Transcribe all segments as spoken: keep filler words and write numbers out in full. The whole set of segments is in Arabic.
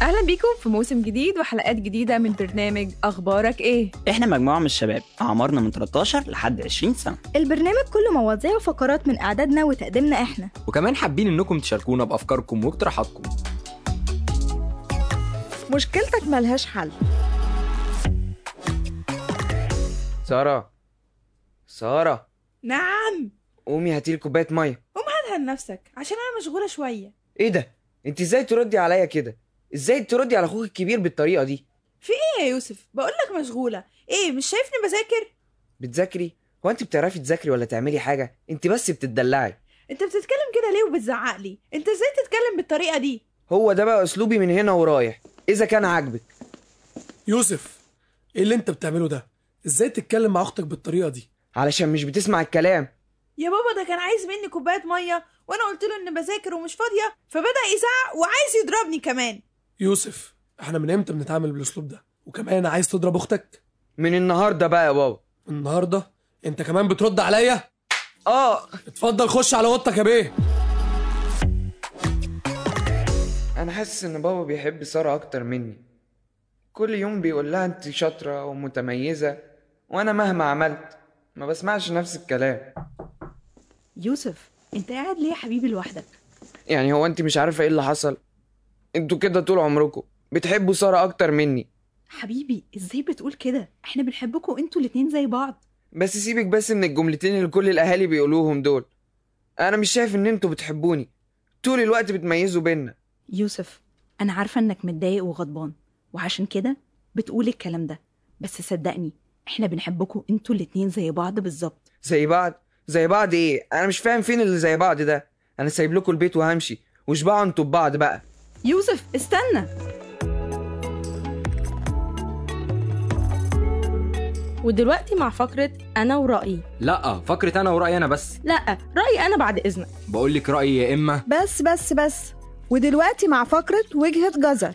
أهلا بيكم في موسم جديد وحلقات جديدة من برنامج أخبارك إيه؟ إحنا مجموعة من الشباب أعمارنا من ثلاثة عشر لحد عشرين سنة. البرنامج كله مواضيع وفقرات من إعدادنا وتقديمنا إحنا، وكمان حابين إنكم تشاركونا بأفكاركم واقتراحاتكم. مشكلتك ملهاش حل. سارة سارة نعم. قومي هاتيلي كوباية مية. قوم هاتها لنفسك عشان أنا مشغولة شوية. إيه ده؟ أنت إزاي تردي عليا كده؟ إزاي تردي على أخوك الكبير بالطريقة دي؟ في إيه يا يوسف؟ بقولك مشغولة. إيه مش شايفني بذاكر؟ بتذاكري؟ هو أنت بتعرفي تذاكري ولا تعملي حاجة؟ أنت بس بتدلعي. أنت بتتكلم كده ليه وبتزعق لي؟ أنت إزاي تتكلم بالطريقة دي؟ هو ده بقى أسلوبي من هنا ورايح إذا كان عاجبك. يوسف، إيه اللي أنت بتعمله ده؟ إزاي تتكلم مع أختك بالطريقة دي؟ علشان مش بتسمع الكلام. يا بابا ده كان عايز مني كوباية مية وأنا قلت له إن بذاكر ومش فاضية، فبدأ يزعق وعايز يضربني كمان. يوسف، إحنا من إمتى بنتعامل بالأسلوب ده؟ وكمان عايز تضرب أختك؟ من النهاردة بقى يا بابا. النهاردة؟ أنت كمان بترد عليا؟ آه. اتفضل خش على اوضتك يا بيه. أنا حاسس إن بابا بيحب سارة أكتر مني. كل يوم بيقول لها أنت شاطرة ومتميزة، وأنا مهما عملت ما بسمعش نفس الكلام. يوسف أنت قاعد ليه يا حبيبي لوحدك؟ يعني هو أنت مش عارفة إيه اللي حصل؟ أنتوا كده طول عمركم بتحبوا سارة أكتر مني. حبيبي إزاي بتقول كده؟ إحنا بنحبكم أنتوا الاتنين زي بعض. بس سيبك بس من الجملتين اللي كل الأهالي بيقولوهم دول. أنا مش شايف إن أنتوا بتحبوني، طول الوقت بتميزوا بينا. يوسف أنا عارفة إنك متضايق وغضبان وعشان كده بتقول الكلام ده، بس صدقني إحنا بنحبكم أنتوا الاتنين زي بعض بالظبط. زي بعض؟ زي بعض إيه؟ أنا مش فاهم فين اللي زي بعض ده. أنا سايب لكم البيت وهمشي، وشبعوا أنتوا ببعض بقى. يوسف استنى. ودلوقتي مع فقرة أنا ورأيي. لا، فقرة أنا ورأيي أنا بس. لا، رأيي أنا بعد إذنك. بقولك رأيي يا إما. بس بس بس ودلوقتي مع فقرة وجهة جزر.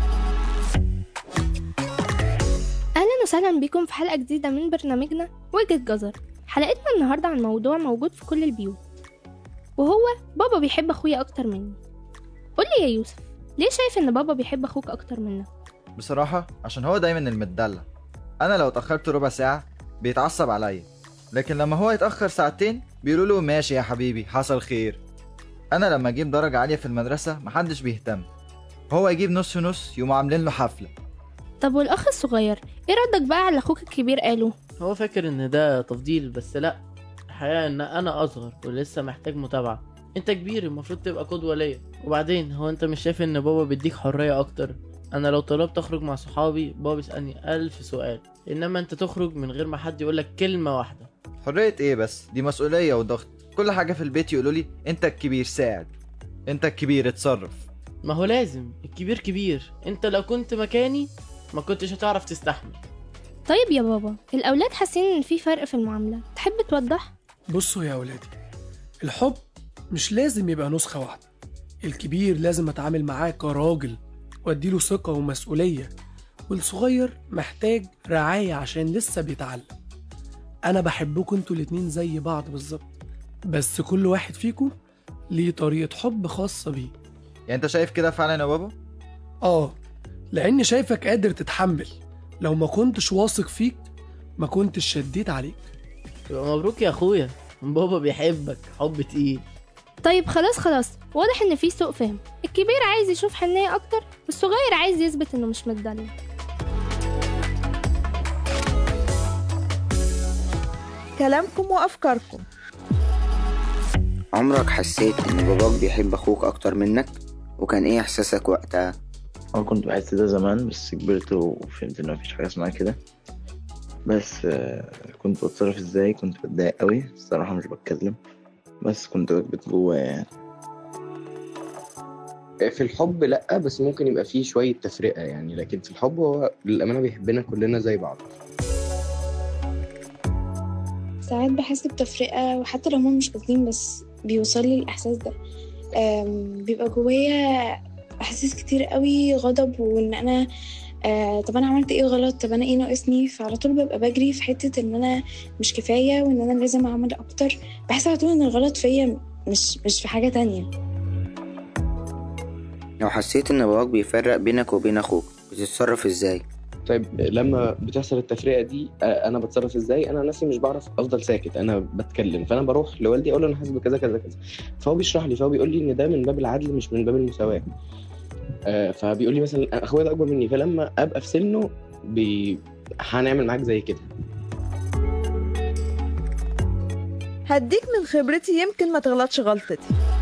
أهلا وسهلا بكم في حلقة جديدة من برنامجنا وجهة جزر. حلقتنا النهاردة عن موضوع موجود في كل البيوت، وهو بابا بيحب أخويا أكتر مني. قولي يا يوسف، ليه شايف إن بابا بيحب أخوك أكتر منك؟ بصراحة عشان هو دايما المدلع. أنا لو اتأخرت ربع ساعة بيتعصب عليا، لكن لما هو يتأخر ساعتين بيقولوا له ماشي يا حبيبي حصل خير. أنا لما أجيب درجة عالية في المدرسة محدش بيهتم، هو يجيب نص نص يقوموا عاملين له حفلة. طب والأخ الصغير إيه ردك بقى على أخوك الكبير قاله؟ هو فاكر إن ده تفضيل، بس لأ، الحقيقة إن أنا أصغر ولسه محتاج متابعة. أنت كبير المفروض تبقى قدوة ليا. وبعدين هو أنت مش شايف إن بابا بيديك حرية أكتر؟ أنا لو طلبت أخرج مع صحابي بابا بيسألني ألف سؤال، إنما أنت تخرج من غير ما حد يقولك كلمة واحدة. حرية إيه بس؟ دي مسؤولية وضغط. كل حاجة في البيت يقولولي أنت الكبير ساعد، أنت الكبير اتصرف. ما هو لازم، الكبير كبير. أنت لو كنت مكاني ما كنتش هتعرف تستحمل. طيب يا بابا، الأولاد حاسين إن في فرق في المعاملة، تحب توضح؟ بصوا يا أولادي، الحب مش لازم يبقى نسخة واحدة. الكبير لازم أتعامل معاه كراجل وأديله ثقة ومسؤولية، والصغير محتاج رعاية عشان لسه بيتعلم. أنا بحبكم انتوا الاتنين زي بعض بالظبط، بس كل واحد فيكم ليه طريقة حب خاصة بيه. يعني أنت شايف كده فعلا يا بابا؟ آه، لأني شايفك قادر تتحمل. لو ما كنتش واثق فيك ما كنتش شديت عليك. يبقى مبروك يا أخويا، بابا بيحبك حب تقيل. طيب خلاص خلاص، واضح إن في سوء فهم. الكبير عايز يشوف حنية أكتر، والصغير عايز يثبت إنه مش متدلع. كلامكم وأفكاركم. عمرك حسيت إن باباك بيحب أخوك أكتر منك؟ وكان إيه إحساسك وقتها؟ أنا كنت بحس ده زمان، بس كبرت وفهمت إن مفيش حاجة اسمها كده. بس كنت بتصرف إزاي؟ كنت بتضايق قوي الصراحة، مش بتكلم، بس كنت بكبت جوايا يعني. في الحب لأ، بس ممكن يبقى فيه شوية تفرقة يعني، لكن في الحب هو للأمانة بيحبنا كلنا زي بعض. ساعات بحس بتفرقة، وحتى لو هم مش قاصدين بس بيوصل لي الإحساس ده. بيبقى جوايا أحاسيس كتير قوي، غضب، وإن أنا آه طب أنا عملت إيه غلط، طب أنا إيه ناقصني. فعلى طول ببقى بجري في حتة إن أنا مش كفاية وإن أنا لازم أعمل أكتر. بحس على طول إن الغلط فيا، مش مش في حاجة تانية. لو حسيت ان باباك بيفرق بينك وبين اخوك بتتصرف ازاي؟ طيب لما بتحصل التفرقه دي انا بتصرف ازاي؟ انا نفسي مش بعرف افضل ساكت، انا بتكلم، فانا بروح لوالدي اقول له انا حاسس بكذا كذا كذا، فهو بيشرح لي، فهو بيقول لي ان ده من باب العدل مش من باب المساواه. فبيقول لي مثلا اخويا ده اكبر مني، فلما ابقى في سنه بي... هنعمل معاك زي كده. هديك من خبرتي يمكن ما تغلطش غلطتي.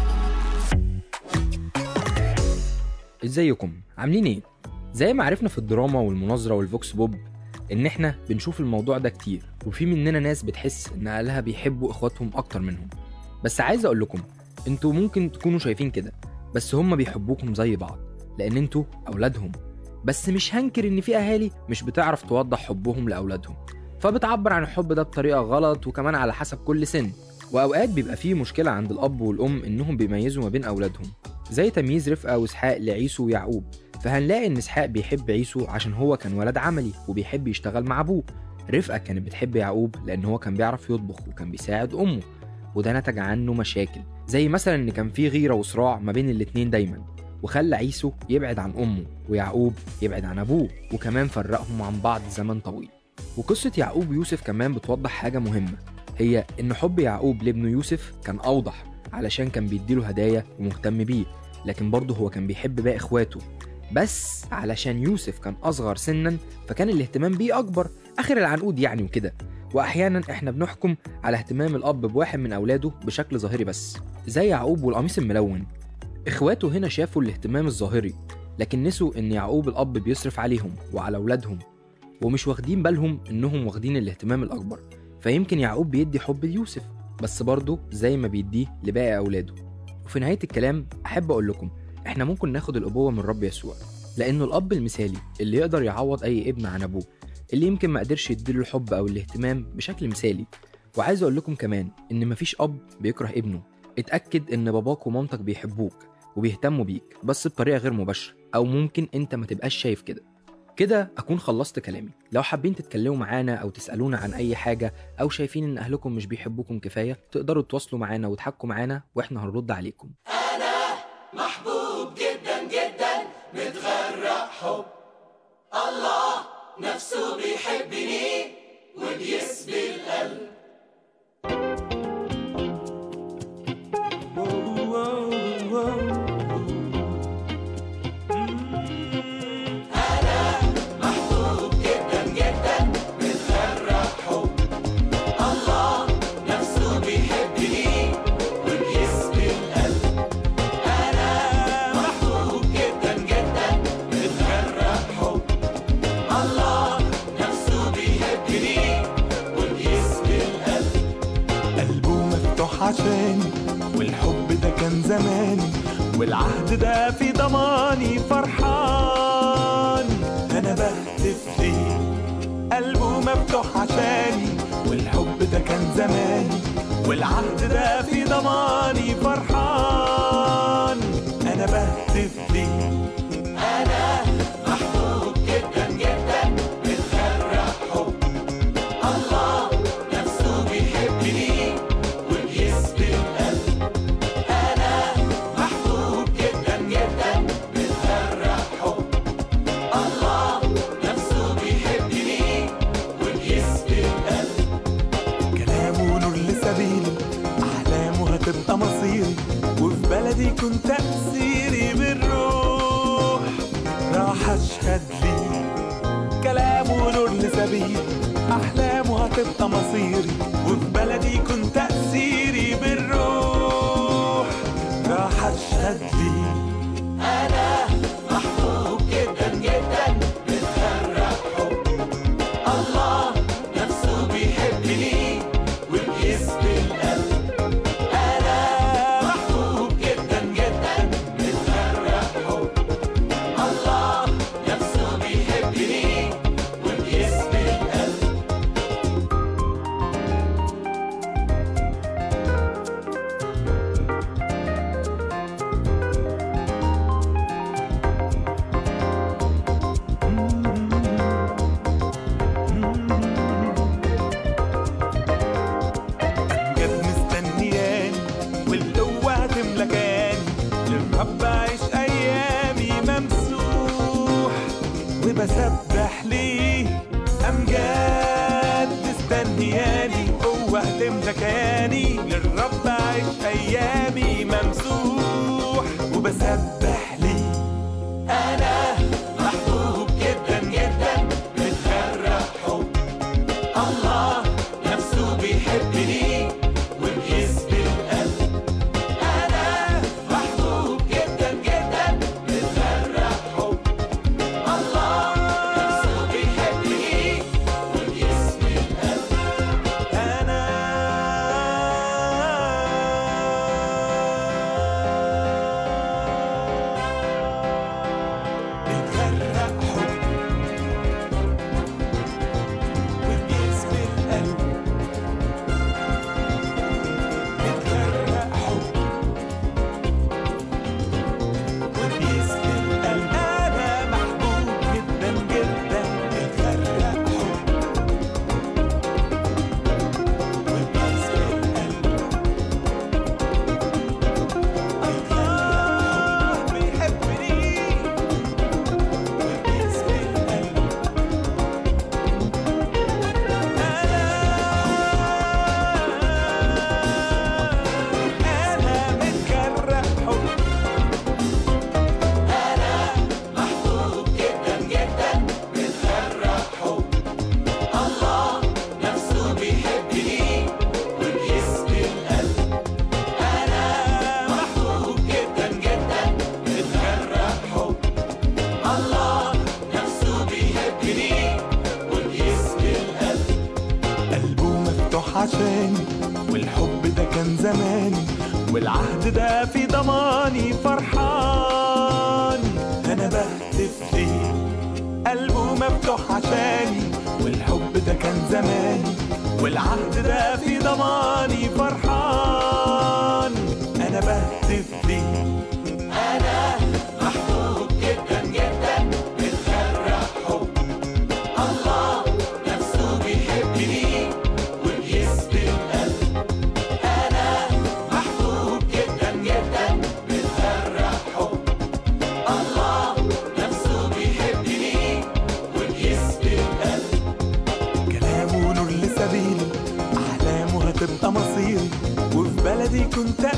ازيكم عاملين ايه؟ زي ما عرفنا في الدراما والمناظرة والفوكس بوب ان احنا بنشوف الموضوع ده كتير، وفي مننا ناس بتحس ان اهلها بيحبوا اخواتهم اكتر منهم. بس عايز اقول لكم انتوا ممكن تكونوا شايفين كده، بس هم بيحبوكم زي بعض لان انتوا اولادهم. بس مش هنكر ان في اهالي مش بتعرف توضح حبهم لاولادهم، فبتعبر عن الحب ده بطريقة غلط وكمان على حسب كل سن. واوقات بيبقى فيه مشكلة عند الاب والام انهم بيميزوا ما بين اولادهم، زي تمييز رفقة واسحاق لعيسو ويعقوب. فهنلاقي ان اسحاق بيحب عيسو عشان هو كان ولد عملي وبيحب يشتغل مع ابوه. رفقة كانت بتحب يعقوب لان هو كان بيعرف يطبخ وكان بيساعد امه، وده نتج عنه مشاكل، زي مثلا ان كان في غيرة وصراع ما بين الاتنين دايما، وخلى عيسو يبعد عن امه ويعقوب يبعد عن ابوه، وكمان فرقهم عن بعض زمن طويل. وقصة يعقوب ويوسف كمان بتوضح حاجة مهمة، هي ان حب يعقوب لابنه يوسف كان اوضح علشان كان بيديله هدايا ومهتم بيه، لكن برضه هو كان بيحب باقي اخواته، بس علشان يوسف كان اصغر سنا فكان الاهتمام بيه اكبر، اخر العنقود يعني وكده. واحيانا احنا بنحكم على اهتمام الاب بواحد من اولاده بشكل ظاهري بس، زي يعقوب والقميص الملون. اخواته هنا شافوا الاهتمام الظاهري، لكن نسوا ان يعقوب الاب بيصرف عليهم وعلى اولادهم، ومش واخدين بالهم انهم واخدين الاهتمام الاكبر. فيمكن يعقوب بيدي حب ليوسف بس برضه زي ما بيديه لباقي اولاده. وفي نهاية الكلام احب اقول لكم احنا ممكن ناخد الابوة من رب يسوع، لانه الاب المثالي اللي يقدر يعوض اي ابن عن ابوه اللي يمكن ما قدرش يديله الحب او الاهتمام بشكل مثالي. وعايز اقول لكم كمان ان مفيش اب بيكره ابنه. اتاكد ان باباك ومامتك بيحبوك وبيهتموا بيك بس بطريقه غير مباشره، او ممكن انت ما تبقاش شايف كده. كده اكون خلصت كلامي. لو حابين تتكلموا معانا او تسالونا عن اي حاجه، او شايفين ان اهلكم مش بيحبوكم كفايه، تقدروا تتواصلوا معانا وتحكوا معانا واحنا هنرد عليكم. محبوب جدا جدا متغرق حب الله نفسه بيحبني وبيسبي القلب. أنا محبوب جدا جدا متغرق حب الله نفسه بيحبني وبيسبي القلب. أنا محبوب جدا جدا متغرق حب الله نفسه بيحبني وبيسبي القلب. قلبه مفتوح عشاني والحب ده كان زماني والعهد ده في ضماني فرحان أنا بهتف ليه. قلبه مفتوح عشاني والحب ده كان زماني والعهد ده في ضماني فرحان أنا بهتف ليه. أنا محبوب جدا جدا متغرق حب الله نفسه بيحبني وبيسبي القلب. أنا محبوب جدا جدا متغرق حب الله نفسه بيحبني وبيسبي القلب. كلامه نور لسبيلي أحلامه هتبقى مصيري وفي بلدي كنت تأثيري بالروح راح أشهد ليه. كلامه نور لسبيلي أحلامه هتبقى مصيري وفي بلدي كنت تأثيري بالروح راح أشهد ليه. أنا محبوب جدا جدا متغرق حب الله نفسه بيحبني وبيسبي القلب. أنا محبوب جدا جدا متغرق حب الله نفسه بيحبني وبيسبي القلب. وبسبح ليه أمجاد مستنياني قوة هتملى كياني للرب أعيش أيامي ممسوح وبسبح ليه. أنا محبوب جدا جدا متغرق حب الله نفسه بيحبني وبيسب القلب. أنا محبوب جدا جدا متغرق حب الله نفسه بيحبني وبيسب القلب. أنا متغرق حب وبيسب القلب. متغرق حب وبيسب القلب. أنا محبوب جدا جدا متغرق حب وبيسب القلب. الله بيحبني وبيسب القلب. أنا متغرق حب. أنا محبوب جدا جدا متغرق حب الله نفسه بيحبني وبيسب القلب. أنا محبوب جدا جدا متغرق حب الله نفسه بيحبني وبيسب القلب. قلبه مفتوح عشاني والحب ده كان زماني والعهد ده في ضماني فرحان. أنا بهتف ليه قلبه مفتوح عشاني والحب ده كان زماني والعهد ده في ضماني فرحان. أنا بهتف ليه. أنا محبوب جدا جدا متغرق حب الله نفسه بيحبني وبيسب القلب. أنا محبوب جدا جدا متغرق حب الله نفسه بيحبني وبيسب القلب. كلامه نور لسبيلي أحلامه هتبقى مصيري وفي بلدي كنت